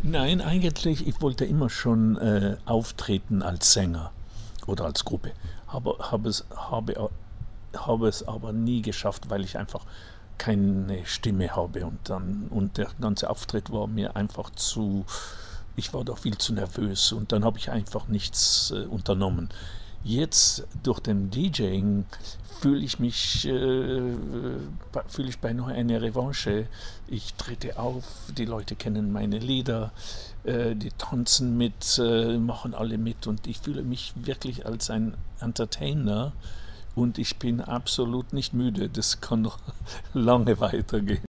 Nein, eigentlich, ich wollte immer schon auftreten als Sänger oder als Gruppe. Habe es aber nie geschafft, weil ich einfach keine Stimme habe und der ganze Auftritt war mir einfach zu, ich war da viel zu nervös und dann habe ich einfach nichts unternommen. Jetzt durch den DJing fühle ich beinahe eine Revanche. Ich trete auf, die Leute kennen meine Lieder, die tanzen mit, machen alle mit und ich fühle mich wirklich als ein Entertainer und ich bin absolut nicht müde. Das kann noch lange weitergehen.